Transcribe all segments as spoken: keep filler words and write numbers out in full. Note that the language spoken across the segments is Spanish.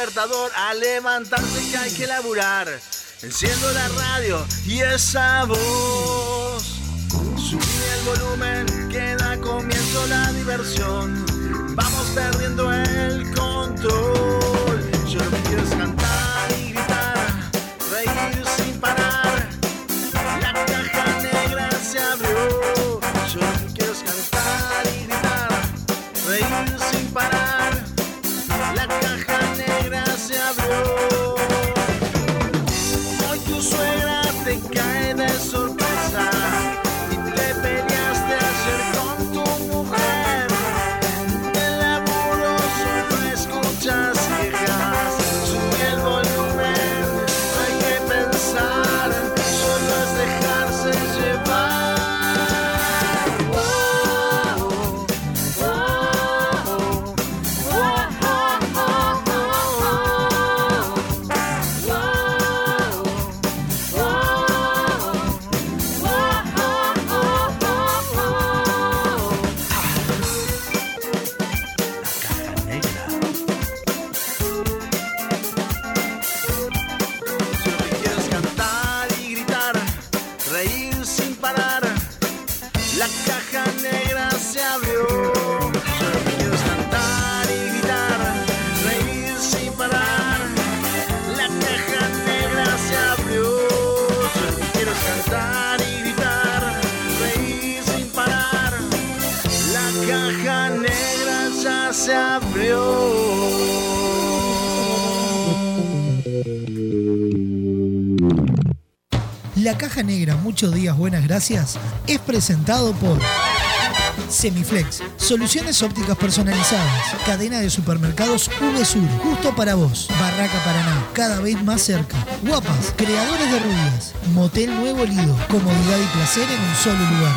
despertador, a levantarse que hay que laburar. Enciendo la radio y esa voz. Subí el volumen, que da comienzo la diversión. Vamos perdiendo el control. Yo lo que quiero es cantar y gritar, reír sin parar. La caja negra se abrió. Yo lo que quiero es cantar y gritar, reír sin parar. La caja negra se abrió. Hoy tu suegra te cae de sorpresa y te peleaste ayer con tu mujer. Del apuro solo escuchas quejas. Sube el volumen, no hay que pensar, solo es dejarse llevar. Se abrió. La Caja Negra, muchos días, buenas gracias, es presentado por Semiflex, soluciones ópticas personalizadas, cadena de supermercados VSUR, justo para vos, Barraca Paraná, cada vez más cerca, Guapas, creadores de rubias, Motel Nuevo Lido, comodidad y placer en un solo lugar.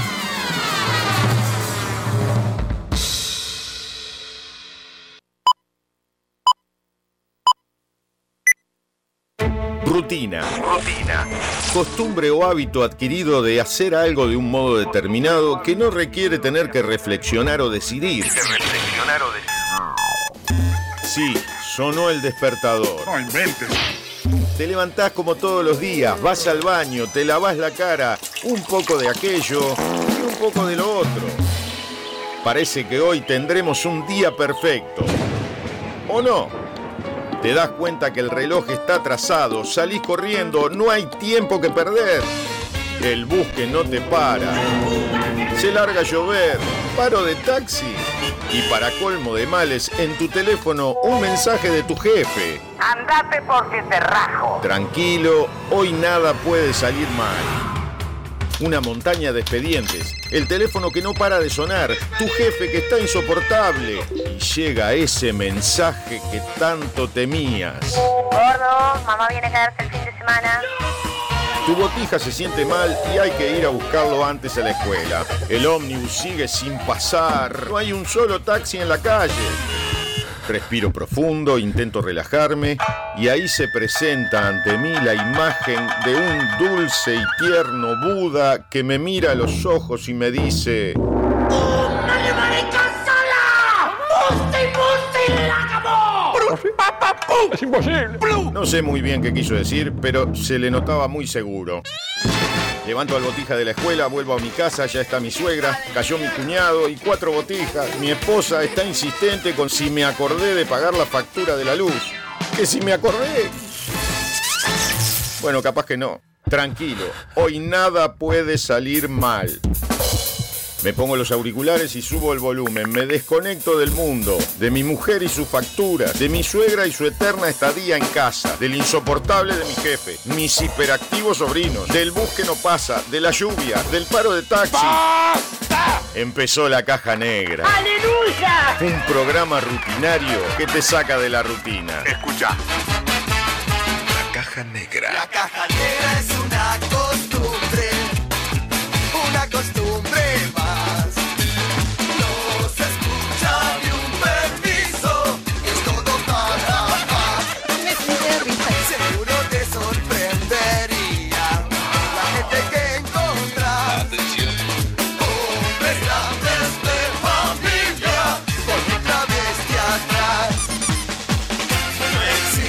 Rutina. Rutina. Costumbre o hábito adquirido de hacer algo de un modo determinado que no requiere tener que reflexionar o decidir. Que reflexionar o decidir. Sí, sonó el despertador. No inventes. Te levantás como todos los días, vas al baño, te lavás la cara, un poco de aquello y un poco de lo otro. Parece que hoy tendremos un día perfecto. ¿O no? Te das cuenta que el reloj está atrasado, salís corriendo, no hay tiempo que perder. El bus que no te para. Se larga a llover, paro de taxi. Y para colmo de males, en tu teléfono un mensaje de tu jefe. Andate porque te rajo. Tranquilo, hoy nada puede salir mal. Una montaña de expedientes, el teléfono que no para de sonar, tu jefe que está insoportable. Y llega ese mensaje que tanto temías. Gordo, mamá viene a quedarse el fin de semana. Tu botija se siente mal y hay que ir a buscarlo antes a la escuela. El ómnibus sigue sin pasar, no hay un solo taxi en la calle. Respiro profundo, intento relajarme y ahí se presenta ante mí la imagen de un dulce y tierno Buda que me mira a los ojos y me dice: ¡Una llamarita sola! ¡Musti, musti, la acabó! ¡Es imposible! No sé muy bien qué quiso decir, pero se le notaba muy seguro. Levanto al botija de la escuela, vuelvo a mi casa, ya está mi suegra, cayó mi cuñado y cuatro botijas. Mi esposa está insistente con si me acordé de pagar la factura de la luz. ¿Que si me acordé? Bueno, capaz que no. Tranquilo, hoy nada puede salir mal. Me pongo los auriculares y subo el volumen. Me desconecto del mundo, de mi mujer y sus facturas, de mi suegra y su eterna estadía en casa, del insoportable de mi jefe, mis hiperactivos sobrinos, del bus que no pasa, de la lluvia, del paro de taxi. ¡Basta! Empezó La Caja Negra. ¡Aleluya! Un programa rutinario que te saca de la rutina. Escucha. La Caja Negra. La Caja Negra es una costumbre, una costumbre más. No se escucha ni un permiso, es todo para paz. Seguro te sorprendería la gente que encontrás. Atención. Hombres grandes de familia, con una bestia atrás. No existe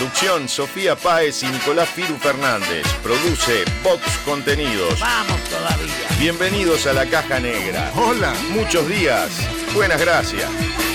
Conducción, Sofía Páez y Nicolás Firu Fernández. Produce Vox Contenidos. Vamos todavía. Bienvenidos a la Caja Negra. Hola. Muchos días. Buenas gracias.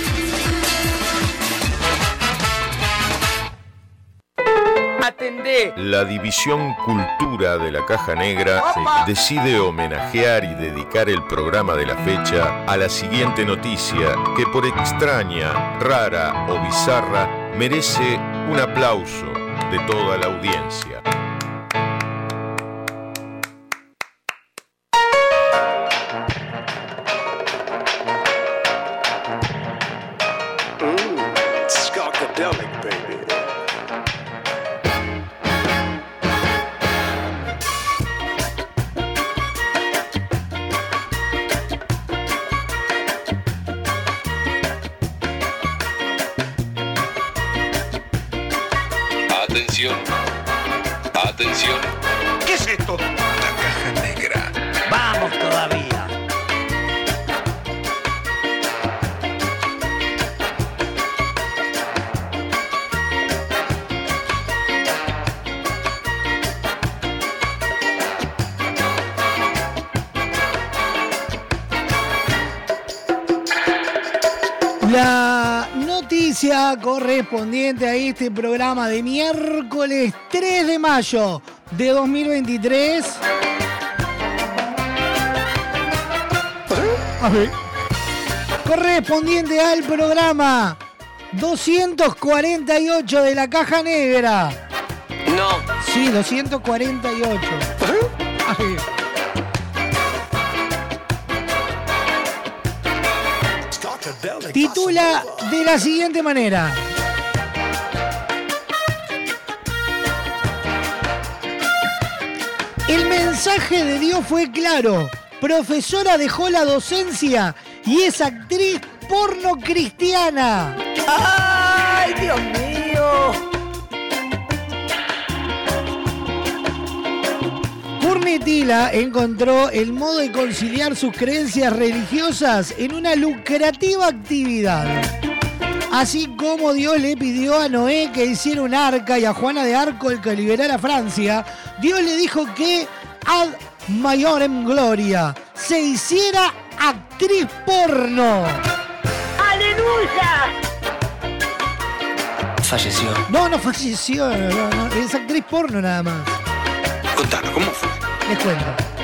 Atendé. La División Cultura de la Caja Negra decide homenajear y dedicar el programa de la fecha a la siguiente noticia que por extraña, rara o bizarra merece un aplauso de toda la audiencia. Atención. ¿Qué es esto? La Caja Negra. Vamos todavía. La noticia correspondiente a este programa de miércoles tres de mayo de dos mil veintitrés. A ver. Correspondiente al programa doscientos cuarenta y ocho de la Caja Negra. No. Sí, doscientos cuarenta y ocho. A ver. Titula de la siguiente manera: el mensaje de Dios fue claro. Profesora dejó la docencia y es actriz porno cristiana. ¡Ay, Dios mío! Curnitila encontró el modo de conciliar sus creencias religiosas en una lucrativa actividad. Así como Dios le pidió a Noé que hiciera un arca y a Juana de Arco el que liberara a Francia, Dios le dijo que ad maiorem gloria se hiciera actriz porno. ¡Aleluya! Falleció. No, no falleció, no, no, es actriz porno nada más. Contanos, ¿cómo fue? Les cuento.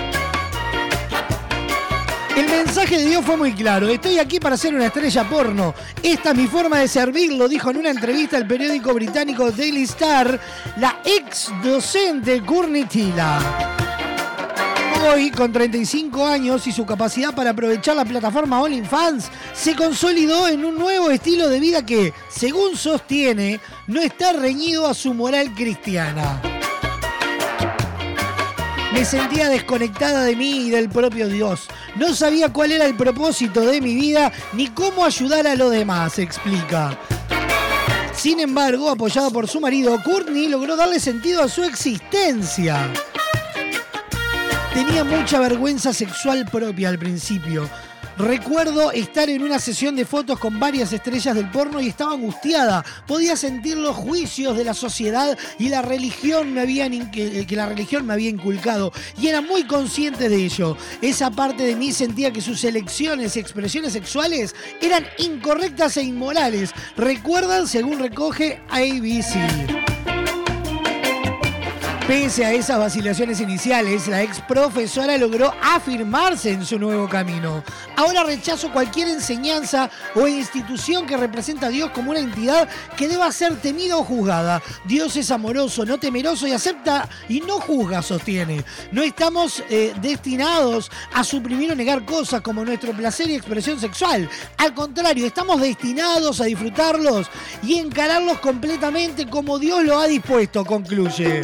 El mensaje de Dios fue muy claro. Estoy aquí para ser una estrella porno. Esta es mi forma de servirlo, dijo en una entrevista al periódico británico Daily Star la ex docente Curnitila. Hoy, con treinta y cinco años y su capacidad para aprovechar la plataforma OnlyFans, se consolidó en un nuevo estilo de vida que, según sostiene, no está reñido a su moral cristiana. Me sentía desconectada de mí y del propio Dios. No sabía cuál era el propósito de mi vida ni cómo ayudar a los demás, explica. Sin embargo, apoyado por su marido, Courtney logró darle sentido a su existencia. Tenía mucha vergüenza sexual propia al principio. Recuerdo estar en una sesión de fotos con varias estrellas del porno y estaba angustiada. Podía sentir los juicios de la sociedad y la religión me habían que, que la religión me había inculcado y era muy consciente de ello. Esa parte de mí sentía que sus elecciones y expresiones sexuales eran incorrectas e inmorales. Recuerdan, según recoge A B C. Pese a esas vacilaciones iniciales, la ex profesora logró afirmarse en su nuevo camino. Ahora rechazo cualquier enseñanza o institución que representa a Dios como una entidad que deba ser temida o juzgada. Dios es amoroso, no temeroso y acepta y no juzga, sostiene. No estamos eh, destinados a suprimir o negar cosas como nuestro placer y expresión sexual. Al contrario, estamos destinados a disfrutarlos y encararlos completamente como Dios lo ha dispuesto, concluye.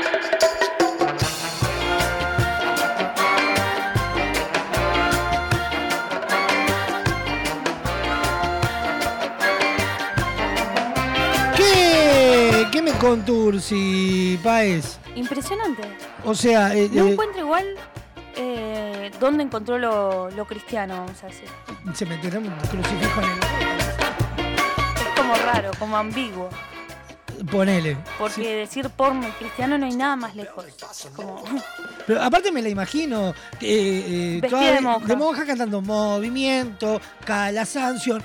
¿Qué me contursi, Páez? Impresionante. O sea... Eh, no eh, encuentro igual eh, dónde encontró lo, lo cristiano, vamos a decir. Se meterá un crucifijo en el... Es como raro, como ambiguo. Ponele. Porque Sí. decir porno y cristiano no hay nada más lejos. Como... Pero aparte me la imagino eh, eh, Vestida toda de monja. de monja cantando movimiento, cada sanción.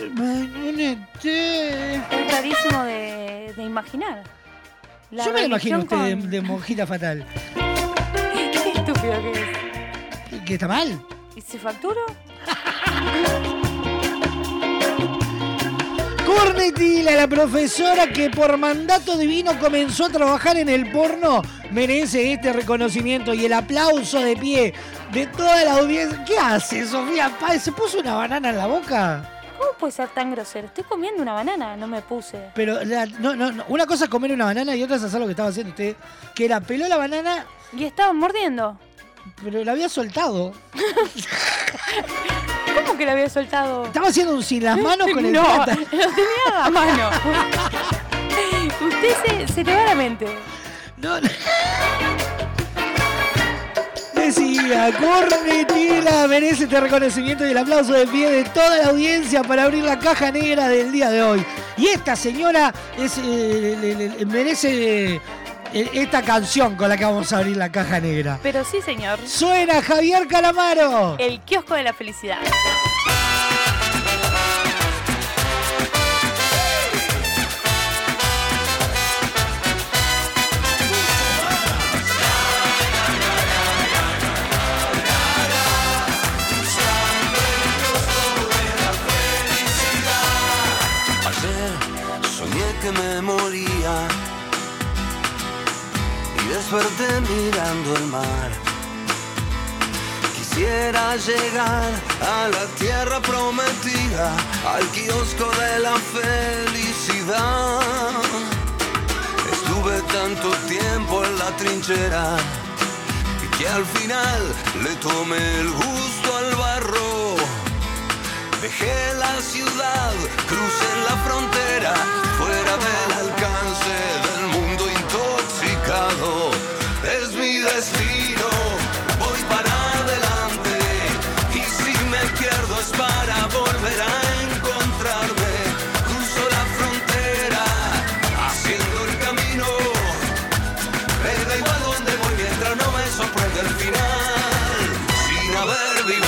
Es rarísimo de, de imaginar. La Yo me la imagino religión usted de, con- de monjita fatal. Qué estúpido que es. ¿Que está mal? ¿Y si facturo? Cornetila, la profesora que por mandato divino comenzó a trabajar en el porno, merece este reconocimiento y el aplauso de pie de toda la audiencia. ¿Qué hace, Sofía Páez? ¿Se puso una banana en la boca? ¿Cómo puede ser tan grosero? Estoy comiendo una banana, no me puse. Pero la- no, no, no. Una cosa es comer una banana y otra es hacer lo que estaba haciendo usted, que era peló la banana, Y estaba mordiendo. pero la había soltado. ¿Cómo que la había soltado? Estaba haciendo un sin las manos con el No, plátano. lo tenía a mano. Usted se, se le va la mente. No, no. Decía, Cornetila merece este reconocimiento y el aplauso de pie de toda la audiencia para abrir la caja negra del día de hoy. Y esta señora es, eh, le- le- merece eh, esta canción con la que vamos a abrir la caja negra. Pero sí, señor. Suena Javier Calamaro. El kiosco de la felicidad. Ayer soñé que me moría y desperté mirando el mar. Quisiera llegar a la tierra prometida, al kiosco de la felicidad. Estuve tanto tiempo en la trinchera y que al final le tomé el gusto al barro. Dejé la ciudad, crucé la frontera, fuera del alcance del mundo intoxicado. Es mi destino, voy para adelante, y si me pierdo es para volver a encontrarme. Cruzo la frontera, haciendo el camino, me da igual donde voy mientras no me sorprende el final, sin haber vivido.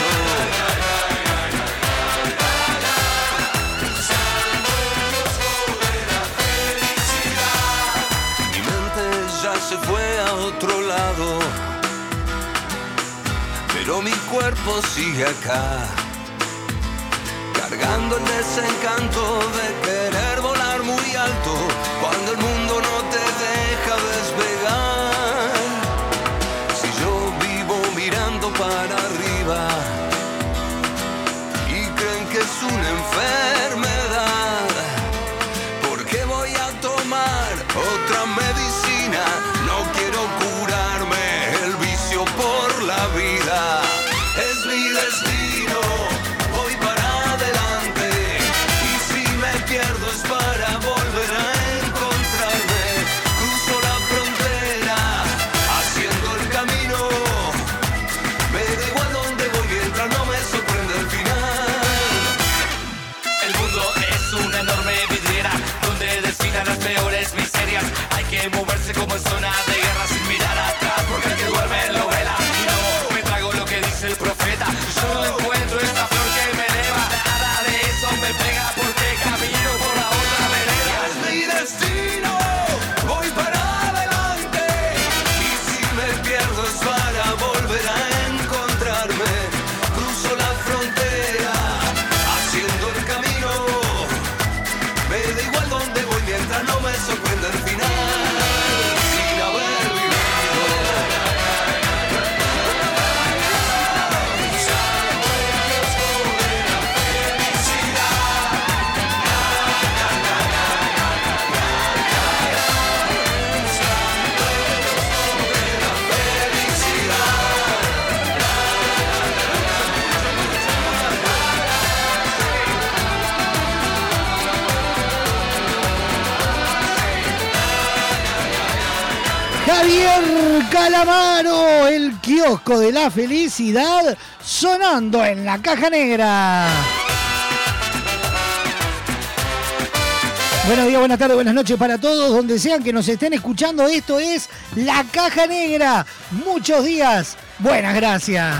Se fue a otro lado, pero mi cuerpo sigue acá, cargando el desencanto de querer volar muy alto cuando el mundo no te deja despegar. Si yo vivo mirando para arriba y creen que es una enfermedad, ¿por qué voy a tomar otra medicina? No quiero curarme el vicio por la vida. Es mi destino, voy para adelante, y si me pierdo es para volver a encontrarme. Cruzo la frontera, haciendo el camino, me da igual donde voy mientras no me sorprende el final. El mundo es una enorme vidriera donde desfilan las peores miserias. Hay que moverse como en zona de guerra sin mirar atrás, porque el que duerme lo vela. Y no me trago lo que dice el profeta, yo no encuentro esta flor que me eleva. Nada de eso me pega porque camino por la otra vereda. Es mi destino, voy para adelante, y si me pierdo es para volver a encontrarme. Cruzo la frontera, haciendo el camino, me da igual donde voy mientras no me sorprende el final. Javier Calamaro, el kiosco de la felicidad, sonando en la caja negra. Buenos días, buenas tardes, buenas noches para todos, donde sean que nos estén escuchando. Esto es La Caja Negra. Muchos días, buenas gracias.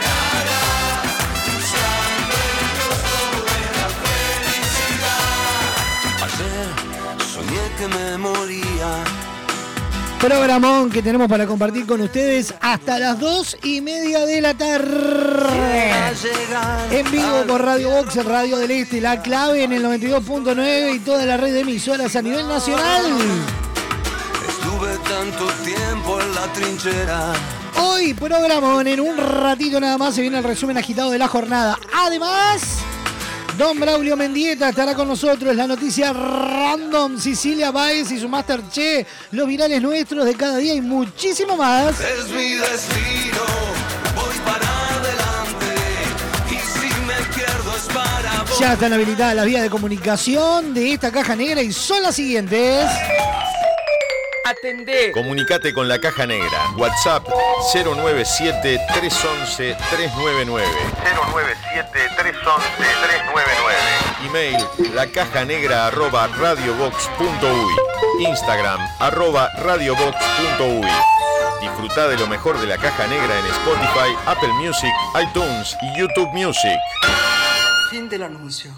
Ayer soñé que me moría. Programón que tenemos para compartir con ustedes hasta las dos y media de la tarde. En vivo por Radio Box, Radio del Este, La Clave en el noventa y dos punto nueve y toda la red de emisoras a nivel nacional. Estuve tanto tiempo en la trinchera. Hoy, programón, en un ratito nada más se viene el resumen agitado de la jornada. Además, Don Braulio Mendieta estará con nosotros, la noticia random, Cecilia Báez y su Masterchef, los virales nuestros de cada día y muchísimo más. Es mi destino, voy para adelante y si me pierdo es para vos. Ya están habilitadas las vías de comunicación de esta caja negra y son las siguientes. Atendé. Comunicate con la Caja Negra. WhatsApp cero nueve siete, tres once, tres nueve nueve. cero nueve siete, tres once, tres nueve nueve. Email lacajanegra arroba radiobox punto uy. Instagram arroba radiobox punto uy. Disfruta de lo mejor de la Caja Negra en Spotify, Apple Music, iTunes y YouTube Music. Fin del anuncio.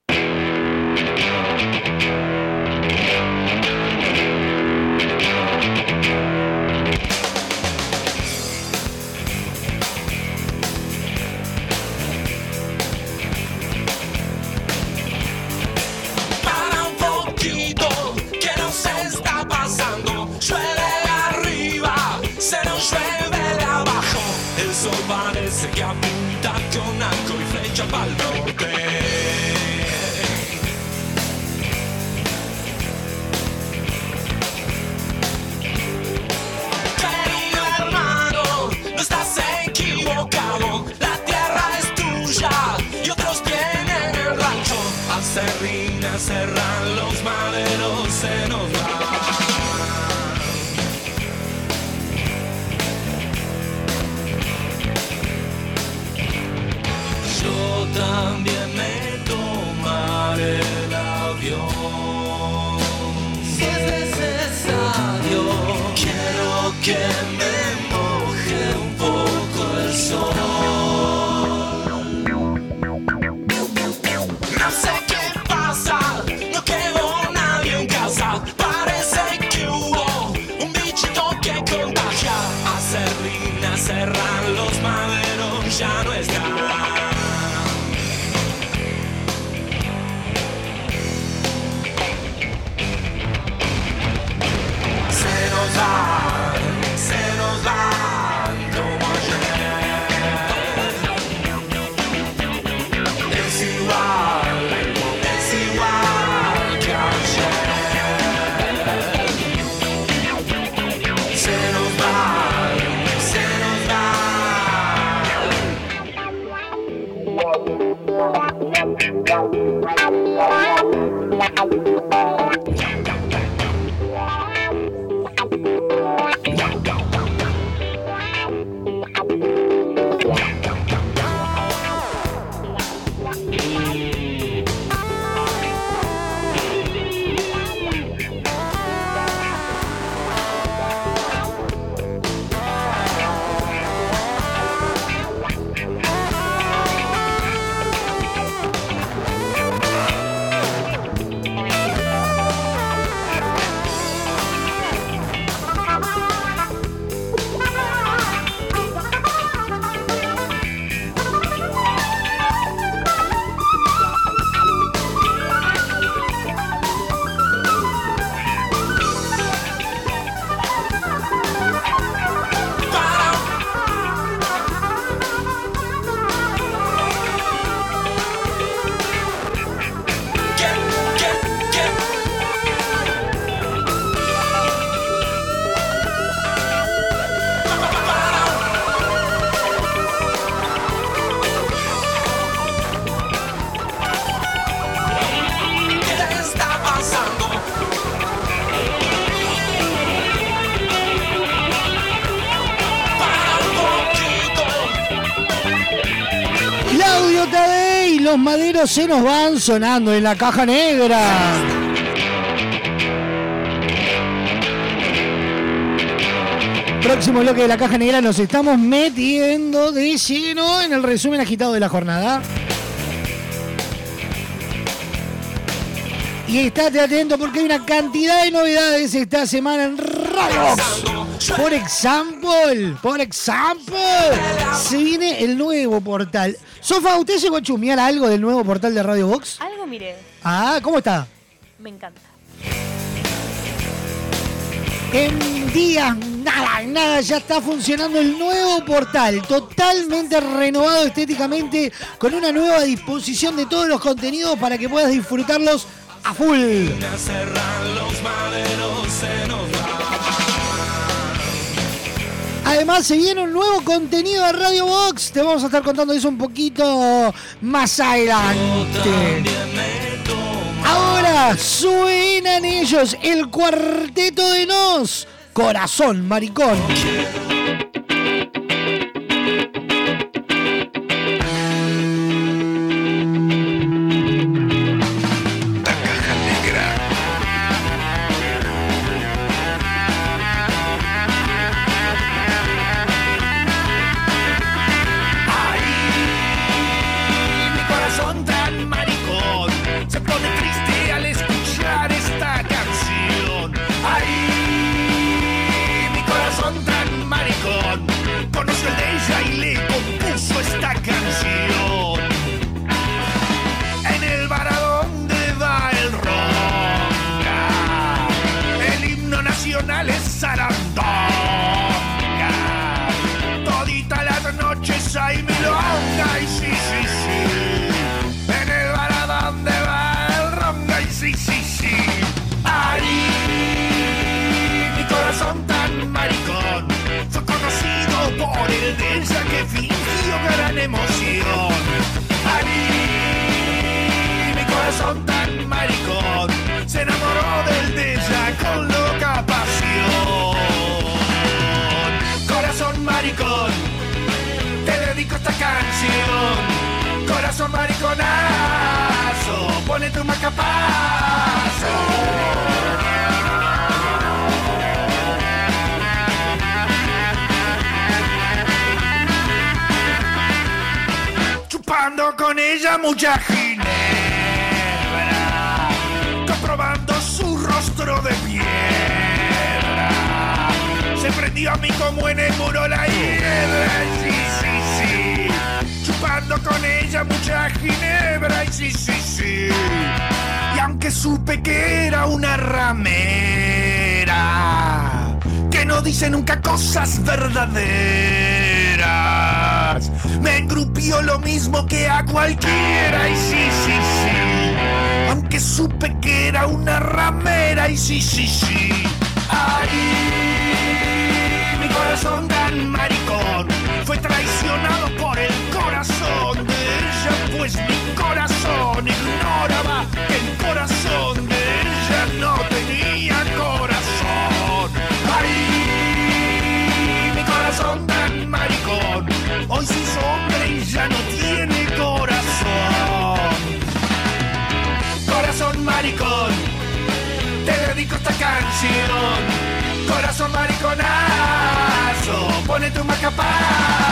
Parece que apunta con arco y flecha pa'l norte. Querido hermano, no estás equivocado. La tierra es tuya y otros tienen el rancho. Al serrín, cerran los maderos, se nos va. Yo también me tomaré el avión. Si es necesario, quiero que me moje un poco el sol. No sé qué pasa, no quedó nadie en casa. Parece que hubo un bichito que contagia. A serrín, a cerrar los maderos, ya no está. Se nos va como ayer. Es igual, es igual que ayer. Se nos va, se nos Los maderos se nos van sonando en la caja negra. próximo bloque de la Caja Negra nos estamos metiendo de lleno en el resumen agitado de la jornada. Y estate atento porque hay una cantidad de novedades esta semana en Radio Box. Por ejemplo, por ejemplo, se viene el nuevo portal. Sofa, ¿usted llegó a chumear algo del nuevo portal de Radio Box? Algo miré. Ah, ¿cómo está? Me encanta. En días, nada, nada, ya está funcionando el nuevo portal, totalmente renovado estéticamente, con una nueva disposición de todos los contenidos para que puedas disfrutarlos a full. Además se viene un nuevo contenido de Radio Box, te vamos a estar contando eso un poquito más adelante. Ahora suenan ellos, el Cuarteto de Nos, Corazón Maricón. Hay milonga y sí, sí, sí. En el bar a donde va el ronga y sí, sí, sí. Ahí mi corazón tan maricón fue conocido por el de ella que fingió gran emoción. Ahí mi corazón tan maricón se enamoró del de ella con loca pasión. Corazón maricón, te dedico esta canción, corazón mariconazo, pone tu macapazo. Chupando con ella mucha ginebra, comprobando su rostro de piedra. Se prendió a mí como en el muro la hiedra, sí, sí, sí. Chupando con ella mucha ginebra, y sí, sí, sí. Y aunque supe que era una ramera, que no dice nunca cosas verdaderas, me engrupió lo mismo que a cualquiera, y sí, sí, sí. Aunque supe que era una ramera, y sí, sí, sí. Ahí mi corazón tan maricón fue traicionado por el corazón de ella, pues mi corazón ignoraba que el corazón de ella no tenía corazón. Ay, mi corazón tan maricón hoy se hizo hombre y ya no tiene corazón. Corazón maricón, te dedico esta canción, corazón mariconazo, pone tu macapazo.